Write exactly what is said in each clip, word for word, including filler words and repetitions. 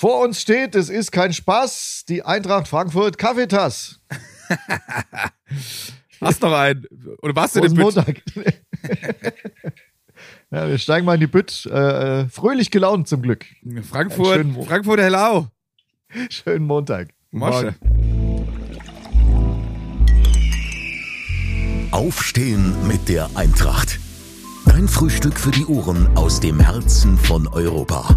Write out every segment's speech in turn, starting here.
Vor uns steht, es ist kein Spaß, die Eintracht Frankfurt Kaffeetass. Hast noch einen? Oder warst du denn Montag? Ja, wir steigen mal in die Bütt. Äh, fröhlich gelaunt zum Glück. Frankfurt, Frankfurt, hello. Schönen Montag. Mosche. Aufstehen mit der Eintracht. Dein Frühstück für die Ohren aus dem Herzen von Europa.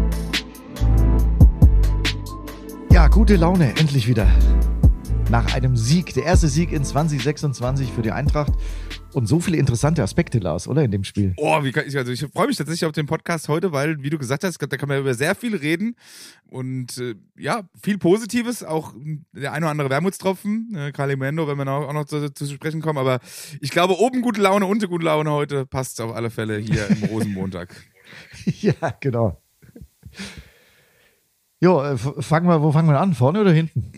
Ja, gute Laune, endlich wieder. Nach einem Sieg, der erste Sieg in zwanzig sechsundzwanzig für die Eintracht. Und so viele interessante Aspekte, Lars, oder, in dem Spiel? Oh, wie kann ich, also ich freue mich tatsächlich auf den Podcast heute, weil, wie du gesagt hast, da kann man über sehr viel reden und äh, ja, viel Positives, auch der ein oder andere Wermutstropfen, äh, Carly Mendo, wenn wir auch noch zu, zu sprechen kommen, aber ich glaube, oben gute Laune, unten gute Laune heute passt auf alle Fälle hier im Rosenmontag. Ja, genau. Jo, äh, fangen wir, wo fangen wir an, vorne oder hinten?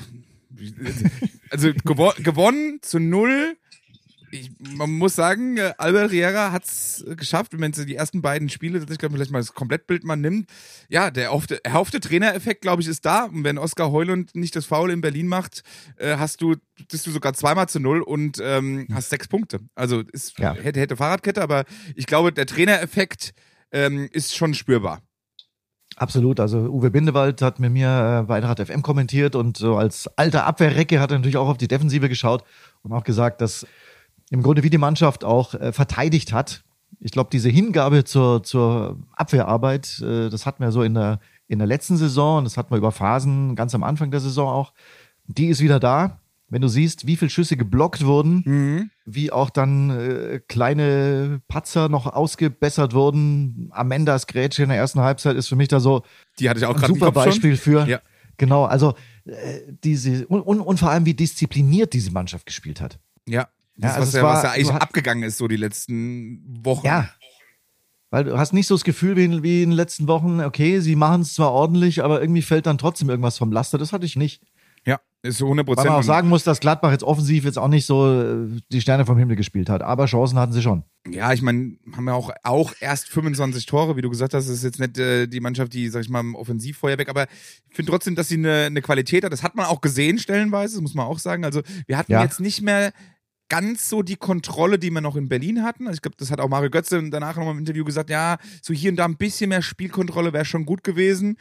Also gewo- gewonnen zu null. Ich, man muss sagen, Albert Riera hat es geschafft, wenn man die ersten beiden Spiele, ich glaube, vielleicht mal das Komplettbild mal nimmt. Ja, der erhoffte, erhoffte Trainereffekt, glaube ich, ist da. Und wenn Oskar Heulund nicht das Foul in Berlin macht, äh, hast du, bist du sogar zweimal zu null und ähm, hast sechs Punkte. Also ist ja. hätte, hätte Fahrradkette, aber ich glaube, der Trainereffekt ähm, ist schon spürbar. Absolut, also Uwe Bindewald hat mit mir äh, bei Eintracht F M kommentiert und so als alter Abwehrrecke hat er natürlich auch auf die Defensive geschaut und auch gesagt, dass im Grunde wie die Mannschaft auch äh, verteidigt hat. Ich glaube, diese Hingabe zur, zur Abwehrarbeit, äh, das hatten wir so in der, in der letzten Saison und das hatten wir über Phasen ganz am Anfang der Saison auch. Die ist wieder da. Wenn du siehst, wie viele Schüsse geblockt wurden, mhm. wie auch dann äh, kleine Patzer noch ausgebessert wurden. Amendas Grätsche in der ersten Halbzeit ist für mich da so die hatte ich auch ein super Beispiel schon. für. Ja. Genau, also äh, diese und, und, und vor allem, wie diszipliniert diese Mannschaft gespielt hat. Ja. Das, ja, also was, ja, war, was ja eigentlich hat, abgegangen ist, so die letzten Wochen. Ja, weil du hast nicht so das Gefühl wie in, wie in den letzten Wochen, okay, sie machen es zwar ordentlich, aber irgendwie fällt dann trotzdem irgendwas vom Laster. Das hatte ich nicht. Ja, ist so hundert Prozent. Weil man auch sagen muss, dass Gladbach jetzt offensiv jetzt auch nicht so die Sterne vom Himmel gespielt hat, aber Chancen hatten sie schon. Ja, ich meine, haben ja auch, auch erst fünfundzwanzig Tore, wie du gesagt hast, das ist jetzt nicht äh, die Mannschaft, die, sag ich mal, im Offensivfeuerwerk, aber ich finde trotzdem, dass sie eine, eine Qualität hat. Das hat man auch gesehen stellenweise, das muss man auch sagen. Also wir hatten ja. jetzt nicht mehr ganz so die Kontrolle, die wir noch in Berlin hatten. Also ich glaube, das hat auch Mario Götze danach nochmal im Interview gesagt, ja, so hier und da ein bisschen mehr Spielkontrolle wäre schon gut gewesen.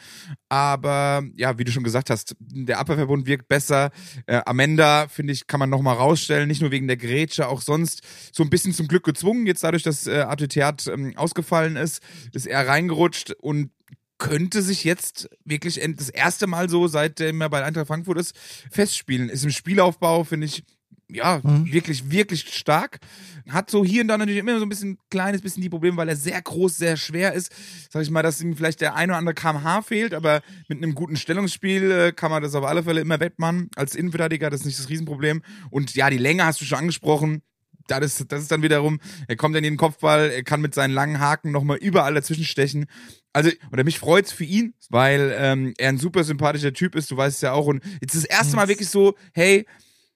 Aber ja, wie du schon gesagt hast, der Abwehrverbund wirkt besser. Äh, Amenda, finde ich, kann man nochmal rausstellen, nicht nur wegen der Grätsche, auch sonst so ein bisschen zum Glück gezwungen. Jetzt dadurch, dass äh, Arthur Theat ähm, ausgefallen ist, ist er reingerutscht und könnte sich jetzt wirklich das erste Mal so, seitdem er bei Eintracht Frankfurt ist, festspielen. Ist im Spielaufbau, finde ich, ja, mhm. wirklich, wirklich stark. Hat so hier und da natürlich immer so ein bisschen kleines bisschen die Probleme, weil er sehr groß, sehr schwer ist. Sag ich mal, dass ihm vielleicht der ein oder andere Kilometer pro Stunde fehlt, aber mit einem guten Stellungsspiel äh, kann man das auf alle Fälle immer wettmachen. Als Innenverteidiger, das ist nicht das Riesenproblem. Und ja, die Länge hast du schon angesprochen. Das ist, das ist dann wiederum, er kommt in den Kopfball, er kann mit seinen langen Haken nochmal überall dazwischen stechen. Also, oder mich freut's für ihn, weil ähm, er ein super sympathischer Typ ist, du weißt es ja auch. Und jetzt ist das erste Mal wirklich so, hey,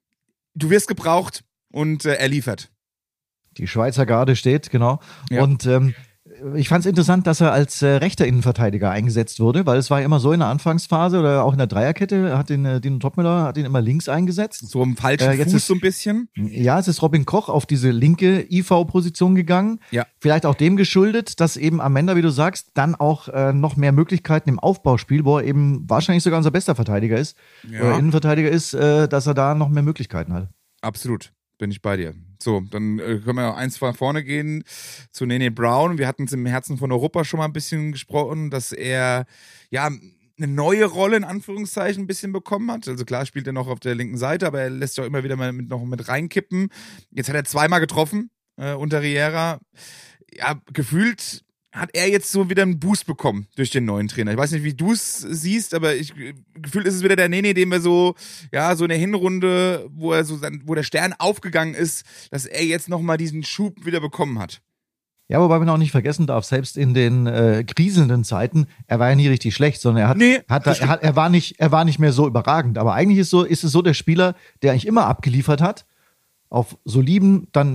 du wirst gebraucht und äh, er liefert. Die Schweizer Garde steht, genau. Ja. Und ähm, ich fand es interessant, dass er als äh, rechter Innenverteidiger eingesetzt wurde, weil es war immer so in der Anfangsphase oder auch in der Dreierkette, hat den äh, Dino Topmüller hat ihn immer links eingesetzt. So im falschen äh, jetzt Fuß ist, so ein bisschen. Ja, es ist Robin Koch auf diese linke I V-Position gegangen. Ja. Vielleicht auch dem geschuldet, dass eben Amenda, wie du sagst, dann auch äh, noch mehr Möglichkeiten im Aufbauspiel, wo er eben wahrscheinlich sogar unser bester Verteidiger ist, Ja. oder Innenverteidiger ist, äh, dass er da noch mehr Möglichkeiten hat. Absolut, bin ich bei dir. So, dann äh, können wir eins von vorne gehen zu Nene Brown. Wir hatten es im Herzen von Europa schon mal ein bisschen gesprochen, dass er ja eine neue Rolle in Anführungszeichen ein bisschen bekommen hat. Also klar spielt er noch auf der linken Seite, aber er lässt ja auch immer wieder mal mit, noch mit reinkippen. Jetzt hat er zweimal getroffen äh, unter Riera. Ja, gefühlt hat er jetzt so wieder einen Boost bekommen durch den neuen Trainer. Ich weiß nicht, wie du es siehst, aber ich gefühlt ist es wieder der Nene, den wir so, ja, so in der Hinrunde, wo er so, wo der Stern aufgegangen ist, dass er jetzt nochmal diesen Schub wieder bekommen hat. Ja, wobei man auch nicht vergessen darf, selbst in den äh, kriselnden Zeiten, er war ja nie richtig schlecht, sondern er hat, nee, hat, er, hat er war nicht, er war nicht mehr so überragend. Aber eigentlich ist so, ist es so der Spieler, der eigentlich immer abgeliefert hat, auf soliden, dann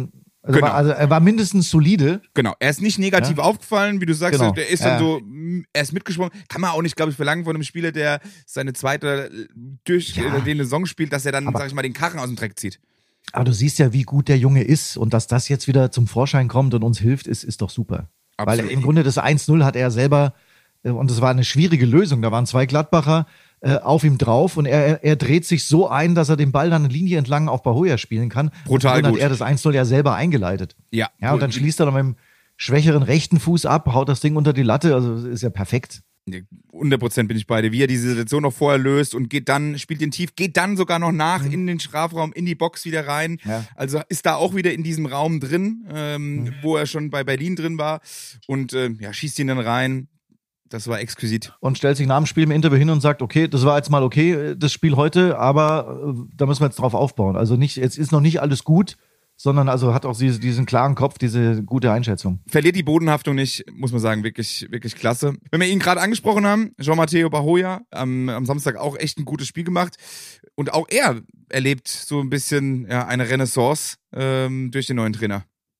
Also, Genau. war, also er war mindestens solide. Genau, er ist nicht negativ Ja. aufgefallen, wie du sagst, Genau. der ist Ja. dann so, er ist mitgesprungen. Kann man auch nicht, glaube ich, verlangen von einem Spieler, der seine zweite durch Ja. äh, den Saison spielt, dass er dann, Aber- sag ich mal, den Karren aus dem Dreck zieht. Aber du siehst ja, wie gut der Junge ist und dass das jetzt wieder zum Vorschein kommt und uns hilft, ist, ist doch super. Absolut. Weil im Grunde das eins null hat er selber, äh, und es war eine schwierige Lösung, da waren zwei Gladbacher äh, auf ihm drauf und er, er, er dreht sich so ein, dass er den Ball dann eine Linie entlang auf Bahoya spielen kann. Brutal und dann gut. hat er das eins null ja selber eingeleitet. Ja. Ja, und dann schließt er dann mit dem schwächeren rechten Fuß ab, haut das Ding unter die Latte, also ist ja perfekt. hundert Prozent bin ich bei dir. Wie er diese Situation noch vorher löst und geht dann, spielt den tief, geht dann sogar noch nach Mhm. in den Strafraum, in die Box wieder rein. Ja. Also ist da auch wieder in diesem Raum drin, ähm, Mhm. wo er schon bei Berlin drin war und äh, ja, schießt ihn dann rein. Das war exquisit. Und stellt sich nach dem Spiel im Interview hin und sagt, okay, das war jetzt mal okay, das Spiel heute, aber äh, da müssen wir jetzt drauf aufbauen. Also nicht, jetzt ist noch nicht alles gut, sondern also hat auch diese, diesen klaren Kopf, diese gute Einschätzung. Verliert die Bodenhaftung nicht, muss man sagen, wirklich, wirklich klasse. Wenn wir ihn gerade angesprochen haben, Jean-Matteo Bahoya, am, am Samstag auch echt ein gutes Spiel gemacht. Und auch er erlebt so ein bisschen ja, eine Renaissance ähm, durch den neuen Trainer.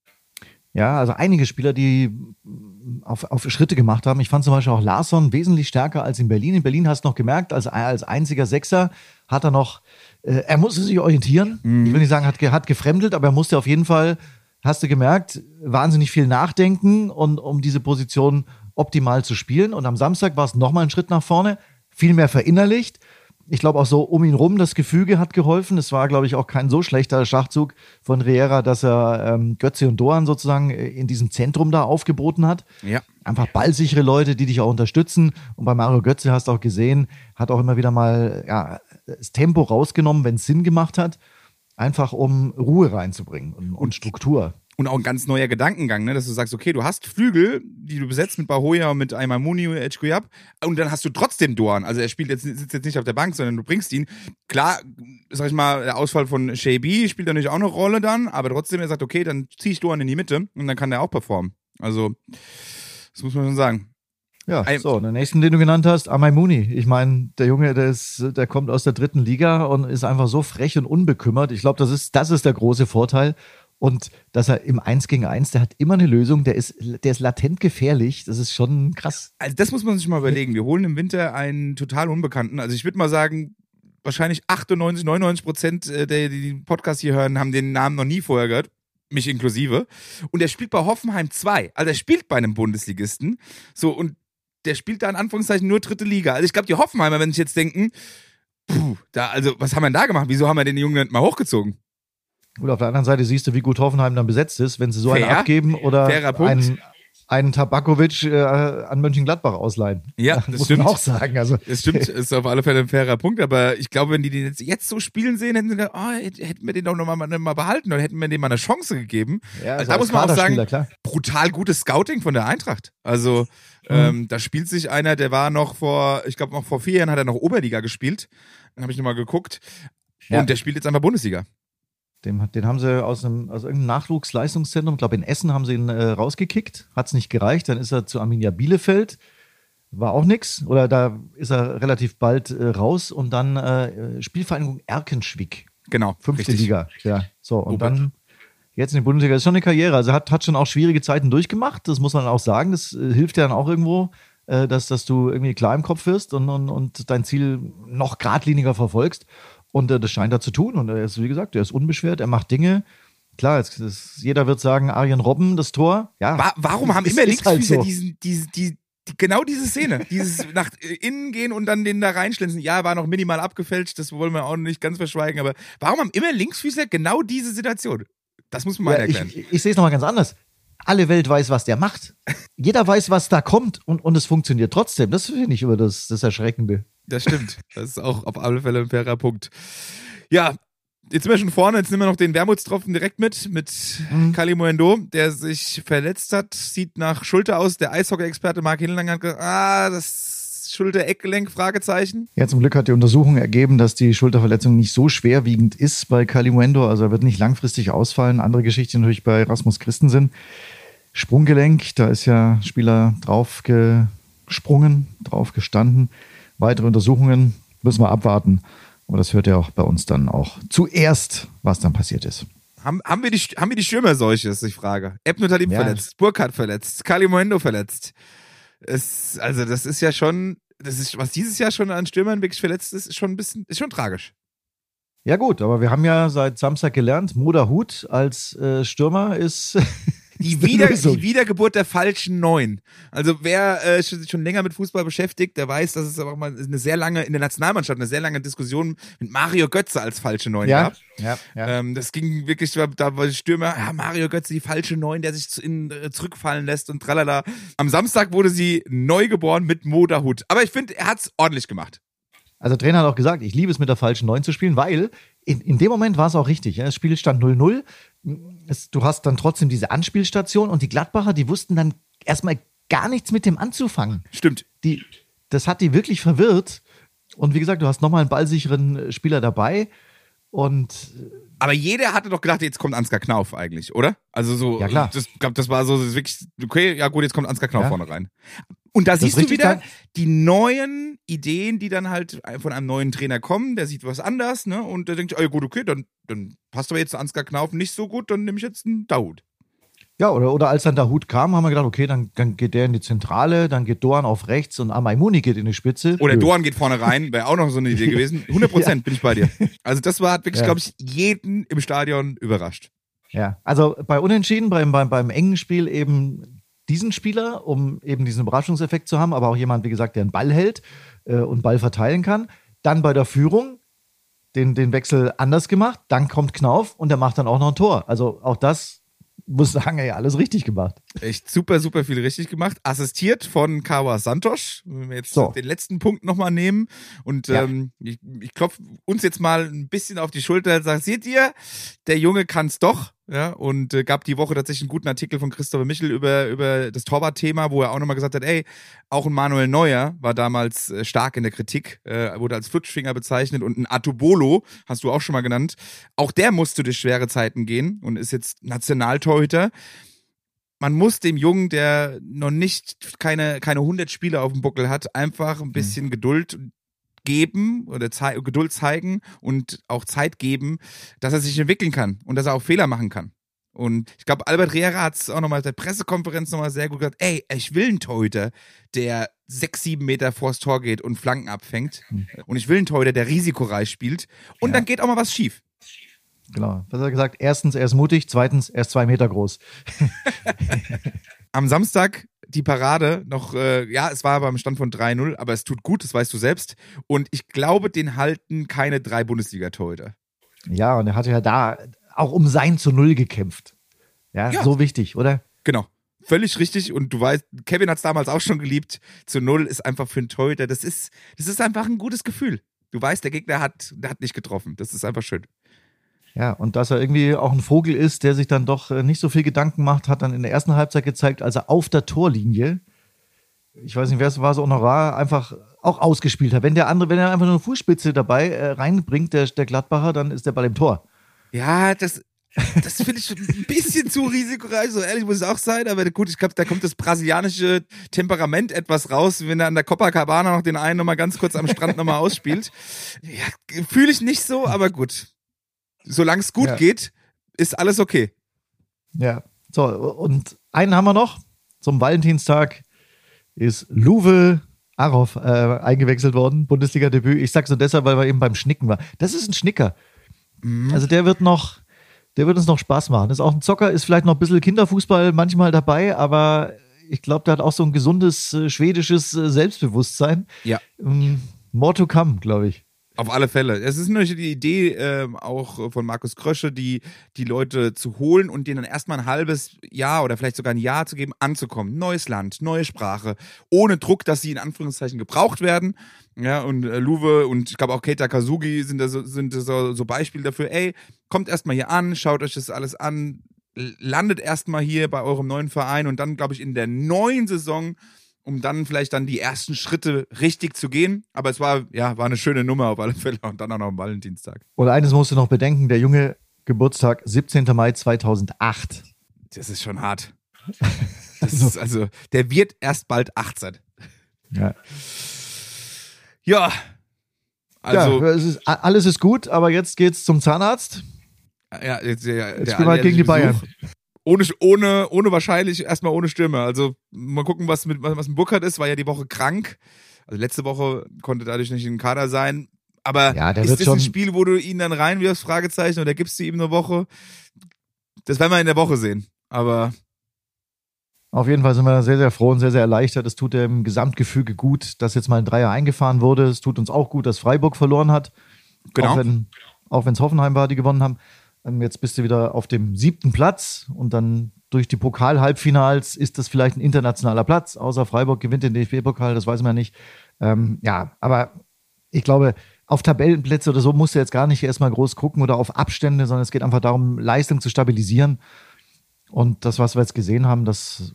Ja, also einige Spieler, die auf, auf Schritte gemacht haben. Ich fand zum Beispiel auch Larsson wesentlich stärker als in Berlin. In Berlin hast du noch gemerkt, als, als einziger Sechser hat er noch, äh, er musste sich orientieren. Mhm. Ich will nicht sagen, hat, ge- hat gefremdelt, aber er musste auf jeden Fall, hast du gemerkt, wahnsinnig viel nachdenken, und, um diese Position optimal zu spielen. Und am Samstag war es nochmal ein Schritt nach vorne, viel mehr verinnerlicht. Ich glaube auch so um ihn rum, das Gefüge hat geholfen. Es war, glaube ich, auch kein so schlechter Schachzug von Riera, dass er ähm, Götze und Doan sozusagen in diesem Zentrum da aufgeboten hat. Ja. Einfach ballsichere Leute, die dich auch unterstützen. Und bei Mario Götze hast du auch gesehen, hat auch immer wieder mal ja, das Tempo rausgenommen, wenn es Sinn gemacht hat. Einfach um Ruhe reinzubringen und, und Struktur. Und auch ein ganz neuer Gedankengang, ne? Dass du sagst, okay, du hast Flügel, die du besetzt mit Bahoya und mit Aimamuni und Edgekuyab, und dann hast du trotzdem Doan. Also er spielt jetzt, sitzt jetzt nicht auf der Bank, sondern du bringst ihn. Klar, sag ich mal, der Ausfall von Shaibi spielt natürlich auch eine Rolle dann, aber trotzdem, er sagt, okay, dann zieh ich Doan in die Mitte und dann kann der auch performen. Also, das muss man schon sagen. Ja, Ein- so, der nächsten, den du genannt hast, Amaimuni. Ich meine, der Junge, der, ist, der kommt aus der dritten Liga und ist einfach so frech und unbekümmert. Ich glaube, das ist, das ist der große Vorteil. Und dass er im Eins gegen Eins, der hat immer eine Lösung, der ist, der ist latent gefährlich. Das ist schon krass. Also das muss man sich mal überlegen. Wir holen im Winter einen total Unbekannten. Also ich würde mal sagen, wahrscheinlich achtundneunzig, neunundneunzig Prozent der, die den Podcast hier hören, haben den Namen noch nie vorher gehört. Mich inklusive. Und er spielt bei Hoffenheim zwei. Also er spielt bei einem Bundesligisten. So, und der spielt da in Anführungszeichen nur dritte Liga. Also ich glaube, die Hoffenheimer werden sich jetzt denken, puh, da, also was haben wir denn da gemacht? Wieso haben wir den Jungen nicht mal hochgezogen? Gut, auf der anderen Seite siehst du, wie gut Hoffenheim dann besetzt ist, wenn sie so einen Fair. abgeben oder Fairer Punkt. einen, einen Tabakovic äh, an Mönchengladbach ausleihen. Ja, das das muss stimmt. man auch sagen. Also, Das stimmt, ist auf alle Fälle ein fairer Punkt, aber ich glaube, wenn die den jetzt, jetzt so spielen sehen, hätten sie gedacht, oh, hätten wir den doch noch mal, mal behalten oder hätten wir dem mal eine Chance gegeben. ja, Also so da als muss man auch sagen, Kaderspieler, klar. brutal gutes Scouting von der Eintracht. Also ähm, da spielt sich einer, der war noch vor, ich glaube noch vor vier Jahren hat er noch Oberliga gespielt. Dann habe ich nochmal geguckt. Ja. Und der spielt jetzt einfach Bundesliga. Den, den haben sie aus, einem, aus irgendeinem Nachwuchsleistungszentrum, ich glaube in Essen, haben sie ihn äh, rausgekickt. Hat es nicht gereicht. Dann ist er zu Arminia Bielefeld. War auch nix. Oder da ist er relativ bald äh, raus. Und dann äh, Spielvereinigung Erkenschwick. Genau. Fünfte richtig. Liga. Ja. So, und Ober- dann jetzt in die Bundesliga. Das ist schon eine Karriere. Also hat, hat schon auch schwierige Zeiten durchgemacht. Das muss man auch sagen. Das äh, hilft dir dann auch irgendwo, äh, dass, dass du irgendwie klar im Kopf wirst und, und, und dein Ziel noch geradliniger verfolgst. Und äh, das scheint er zu tun. Und er ist, wie gesagt, er ist unbeschwert, er macht Dinge. Klar, jetzt, das, jeder wird sagen, Arjen Robben, das Tor. Ja, Wa warum haben ist- immer ist halt Linksfüßer so. diesen, diese, die, die, genau diese Szene, dieses nach innen gehen und dann den da reinschlänzen. Ja, war noch minimal abgefälscht, das wollen wir auch nicht ganz verschweigen, aber warum haben immer Linksfüßer genau diese Situation? Das muss man mal Ja, erklären. ich ich sehe es nochmal ganz anders. Alle Welt weiß, was der macht. Jeder weiß, was da kommt und, und es funktioniert trotzdem. Das finde ich über das, das Erschreckende. Das stimmt. Das ist auch auf alle Fälle ein fairer Punkt. Ja, jetzt sind wir schon vorne. Jetzt nehmen wir noch den Wermutstropfen direkt mit, mit Mhm. Kalimuendo, der sich verletzt hat. Sieht nach Schulter aus. Der Eishockey-Experte Marc Hinlang hat gesagt, ah, das Schulter-Eckgelenk, Fragezeichen. Ja, zum Glück hat die Untersuchung ergeben, dass die Schulterverletzung nicht so schwerwiegend ist bei Kalimuendo. Also er wird nicht langfristig ausfallen. Andere Geschichte natürlich bei Rasmus Christensen. Sprunggelenk, da ist ja Spieler drauf gesprungen, drauf gestanden. Weitere Untersuchungen müssen wir abwarten. Aber das hört ja auch bei uns dann auch zuerst, was dann passiert ist. Haben, haben, wir die, haben wir die Stürmerseuche, ist die Frage. Ebno Talib Ja. verletzt, Burkhardt verletzt, Kali Moendo verletzt. Es, also das ist ja schon, das ist, was dieses Jahr schon an Stürmern wirklich verletzt ist, ist schon ein bisschen, ist schon tragisch. Ja gut, aber wir haben ja seit Samstag gelernt, Moda Hut als äh, Stürmer ist Die, Wieder, die Wiedergeburt der falschen Neun. Also wer äh, sich schon länger mit Fußball beschäftigt, der weiß, dass es aber auch mal eine sehr lange, in der Nationalmannschaft eine sehr lange Diskussion mit Mario Götze als falsche Neun ja, gab. ja, ja. Ähm, das ging wirklich, da war die Stürmer, ja, Mario Götze, die falsche Neun, der sich zu, in, äh, zurückfallen lässt und tralala. Am Samstag wurde sie neu geboren mit Moda Hut. Aber ich finde, er hat's ordentlich gemacht. Also der Trainer hat auch gesagt, ich liebe es mit der falschen Neun zu spielen, weil in, in dem Moment war es auch richtig. Ja? Das Spiel stand null null. Es, du hast dann trotzdem diese Anspielstation und die Gladbacher, die wussten dann erstmal gar nichts mit dem anzufangen. Stimmt. Die, das hat die wirklich verwirrt. Und wie gesagt, du hast nochmal einen ballsicheren Spieler dabei. Und aber jeder hatte doch gedacht, jetzt kommt Ansgar Knauf eigentlich, oder? Also so, ja, klar. Das, glaub, das war so das ist wirklich, okay, ja gut, jetzt kommt Ansgar Knauf ja. vorne rein. Und da das siehst du wieder dann, die neuen Ideen, die dann halt von einem neuen Trainer kommen, der sieht was anders, ne? Und der denkt, oh, ja gut, okay, dann, dann passt aber jetzt Ansgar Knauf nicht so gut, dann nehme ich jetzt einen Dahoud. Ja, oder, oder als dann der Hut kam, haben wir gedacht, okay, dann, dann geht der in die Zentrale, dann geht Doan auf rechts und Amaimuni geht in die Spitze. Oder Nö. Doan geht vorne rein, wäre auch noch so eine Idee gewesen. hundert Prozent ja. bin ich bei dir. Also das war, hat wirklich, ja. glaube ich, jeden im Stadion überrascht. Ja, also bei Unentschieden, beim, beim, beim engen Spiel eben diesen Spieler, um eben diesen Überraschungseffekt zu haben, aber auch jemand, wie gesagt, der einen Ball hält äh, und Ball verteilen kann. Dann bei der Führung den, den Wechsel anders gemacht, dann kommt Knauf und der macht dann auch noch ein Tor. Also auch das muss sagen, ja, alles richtig gemacht. Echt super, super viel richtig gemacht. Assistiert von Kawa Santos. Wenn wir jetzt so. den letzten Punkt nochmal nehmen und ja. ähm, ich, ich klopfe uns jetzt mal ein bisschen auf die Schulter und sage, seht ihr, der Junge kann's doch. Ja, und äh, gab die Woche tatsächlich einen guten Artikel von Christopher Michel über, über das Torwart-Thema, wo er auch nochmal gesagt hat, ey, auch ein Manuel Neuer war damals äh, stark in der Kritik, äh, wurde als Flutschfinger bezeichnet und ein Atubolo, hast du auch schon mal genannt, auch der musste durch schwere Zeiten gehen und ist jetzt Nationaltorhüter. Man muss dem Jungen, der noch nicht keine, keine hundert Spiele auf dem Buckel hat, einfach ein bisschen mhm. Geduld geben oder zei- Geduld zeigen und auch Zeit geben, dass er sich entwickeln kann und dass er auch Fehler machen kann. Und ich glaube, Albert Riera hat es auch nochmal auf der Pressekonferenz nochmal sehr gut gesagt, ey, ich will einen Torhüter, der sechs, sieben Meter vors Tor geht und Flanken abfängt. Mhm. Und ich will einen Torhüter, der risikoreich spielt. Und ja. dann geht auch mal was schief. Genau. Was hat er gesagt? Erstens, er ist mutig. Zweitens, er ist zwei Meter groß. Am Samstag die Parade noch, äh, ja, es war beim Stand von drei null, aber es tut gut, das weißt du selbst. Und ich glaube, den halten keine drei Bundesliga-Torhüter. Ja, und er hatte ja da auch um sein zu Null gekämpft. Ja, ja. So wichtig, oder? Genau. Völlig richtig. Und du weißt, Kevin hat es damals auch schon geliebt. Zu Null ist einfach für einen Torhüter, das ist, das ist einfach ein gutes Gefühl. Du weißt, der Gegner hat, der hat nicht getroffen. Das ist einfach schön. Ja, und dass er irgendwie auch ein Vogel ist, der sich dann doch nicht so viel Gedanken macht, hat dann in der ersten Halbzeit gezeigt, als er auf der Torlinie, ich weiß nicht, wer es war, so Honorar, einfach auch ausgespielt hat. Wenn der andere, wenn er einfach nur eine Fußspitze dabei äh, reinbringt, der, der Gladbacher, dann ist der Ball im Tor. Ja, das, das finde ich ein bisschen zu risikoreich, so ehrlich muss es auch sein, aber gut, ich glaube, da kommt das brasilianische Temperament etwas raus, wenn er an der Copacabana noch den einen nochmal ganz kurz am Strand nochmal ausspielt. Ja, fühle ich nicht so, aber gut. Solange es gut ja. geht, ist alles okay. Ja, so, und einen haben wir noch. Zum Valentinstag ist Luwe Arov äh, eingewechselt worden, Bundesliga-Debüt. Ich sag's nur deshalb, weil wir eben beim Schnicken waren. Das ist ein Schnicker. Mhm. Also der wird noch, der wird uns noch Spaß machen. Das ist auch ein Zocker, ist vielleicht noch ein bisschen Kinderfußball manchmal dabei, aber ich glaube, der hat auch so ein gesundes äh, schwedisches äh, Selbstbewusstsein. Ja. Ähm, more to come, glaube ich. Auf alle Fälle. Es ist natürlich die Idee äh, auch von Markus Krösche, die, die Leute zu holen und denen dann erstmal ein halbes Jahr oder vielleicht sogar ein Jahr zu geben, anzukommen. Neues Land, neue Sprache, ohne Druck, dass sie in Anführungszeichen gebraucht werden. Ja, und äh, Luwe und ich glaube auch Keita Kazugi sind da so, sind so, so Beispiele dafür. Ey, kommt erstmal hier an, schaut euch das alles an, landet erstmal hier bei eurem neuen Verein und dann, glaube ich, in der neuen Saison, um dann vielleicht dann die ersten Schritte richtig zu gehen. Aber es war, ja, war eine schöne Nummer auf alle Fälle und dann auch noch am Valentinstag. Und eines musst du noch bedenken, der junge Geburtstag, siebzehnter Mai zweitausendacht. Das ist schon hart. Das ist also, der wird erst bald achtzehn. Ja. Ja. Also. Ja, es ist, alles ist gut, aber jetzt geht's zum Zahnarzt. Ja, jetzt, der, jetzt spielen wir halt gegen die Bayern. Ohne, ohne, ohne wahrscheinlich erstmal ohne Stürmer. Also mal gucken, was mit, was mit Burkhardt ist, war ja die Woche krank. Also letzte Woche konnte dadurch nicht im Kader sein. Aber ja, ist das ein Spiel, wo du ihn dann reinwirfst, Fragezeichen, oder gibst du ihm eine Woche? Das werden wir in der Woche sehen. Aber auf jeden Fall sind wir sehr, sehr froh und sehr, sehr erleichtert. Es tut dem Gesamtgefüge gut, dass jetzt mal ein Dreier eingefahren wurde. Es tut uns auch gut, dass Freiburg verloren hat. Genau. Auch wenn auch wenn es Hoffenheim war, die gewonnen haben. Jetzt bist du wieder auf dem siebten Platz und dann durch die Pokal-Halbfinals ist das vielleicht ein internationaler Platz, außer Freiburg gewinnt den D F B-Pokal, das weiß man nicht. Ähm, ja, aber ich glaube, auf Tabellenplätze oder so musst du jetzt gar nicht erstmal groß gucken oder auf Abstände, sondern es geht einfach darum, Leistung zu stabilisieren. Und das, was wir jetzt gesehen haben, das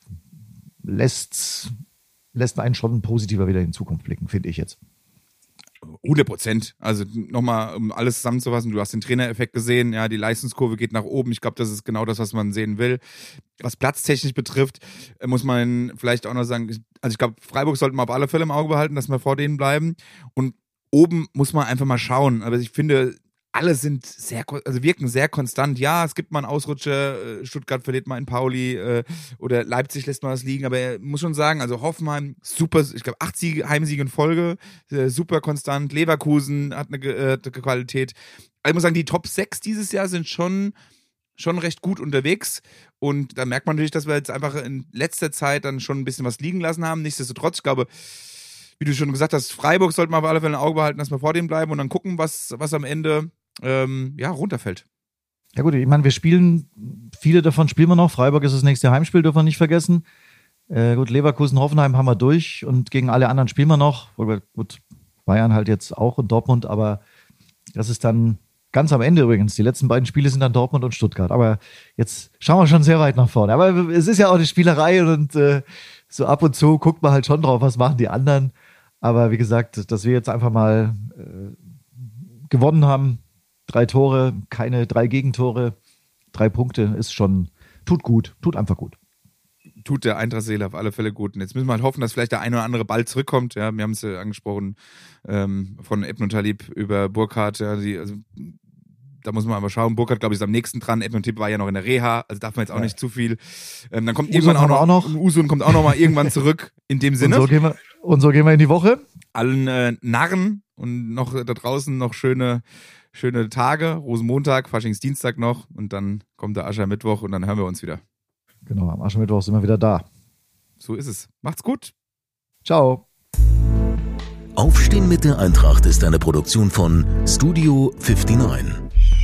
lässt, lässt einen schon positiver wieder in die Zukunft blicken, finde ich jetzt. hundert Prozent. Also nochmal, um alles zusammenzufassen, du hast den Trainereffekt gesehen, ja, die Leistungskurve geht nach oben. Ich glaube, das ist genau das, was man sehen will. Was platztechnisch betrifft, muss man vielleicht auch noch sagen, also ich glaube, Freiburg sollten wir auf alle Fälle im Auge behalten, dass wir vor denen bleiben. Und oben muss man einfach mal schauen. Aber ich finde, alle sind sehr, also wirken sehr konstant. Ja, es gibt mal einen Ausrutscher, Stuttgart verliert mal in Pauli äh, oder Leipzig lässt mal was liegen, aber er muss schon sagen, also Hoffenheim, super, ich glaube acht Siege, Heimsiege in Folge, äh, super konstant, Leverkusen hat eine, äh, eine Qualität. Also ich muss sagen, die Top sechs dieses Jahr sind schon, schon recht gut unterwegs und da merkt man natürlich, dass wir jetzt einfach in letzter Zeit dann schon ein bisschen was liegen lassen haben. Nichtsdestotrotz, ich glaube, wie du schon gesagt hast, Freiburg sollte man auf alle Fälle ein Auge behalten, dass wir vor dem bleiben und dann gucken, was, was am Ende Ähm, ja, runterfällt. Ja gut, ich meine, wir spielen, viele davon spielen wir noch. Freiburg ist das nächste Heimspiel, dürfen wir nicht vergessen. Äh, gut, Leverkusen, Hoffenheim haben wir durch und gegen alle anderen spielen wir noch. Gut, Bayern halt jetzt auch und Dortmund, aber das ist dann ganz am Ende übrigens. Die letzten beiden Spiele sind dann Dortmund und Stuttgart. Aber jetzt schauen wir schon sehr weit nach vorne. Aber es ist ja auch eine Spielerei und äh, so ab und zu guckt man halt schon drauf, was machen die anderen. Aber wie gesagt, dass wir jetzt einfach mal äh, gewonnen haben, drei Tore, keine drei Gegentore, drei Punkte, ist schon, tut gut, tut einfach gut. Tut der Eintracht-Seele auf alle Fälle gut. Und jetzt müssen wir halt hoffen, dass vielleicht der eine oder andere bald zurückkommt. Ja, wir haben es ja angesprochen, ähm, von Ebn und Talib über Burkhardt. Ja, die, also, da muss man aber schauen. Burkhardt, glaube ich, ist am nächsten dran. Ebn und Talib war ja noch in der Reha, also darf man jetzt auch ja. nicht zu viel. Ähm, dann kommt Usun irgendwann auch noch, auch noch. Usun kommt auch noch mal irgendwann zurück. In dem Sinne. Und so gehen wir, und so gehen wir in die Woche. Allen äh, Narren und noch da draußen noch schöne Schöne Tage, Rosenmontag, Faschingsdienstag noch und dann kommt der Aschermittwoch und dann hören wir uns wieder. Genau, am Aschermittwoch sind wir wieder da. So ist es. Macht's gut. Ciao. Aufstehen mit der Eintracht ist eine Produktion von Studio neunundfünfzig.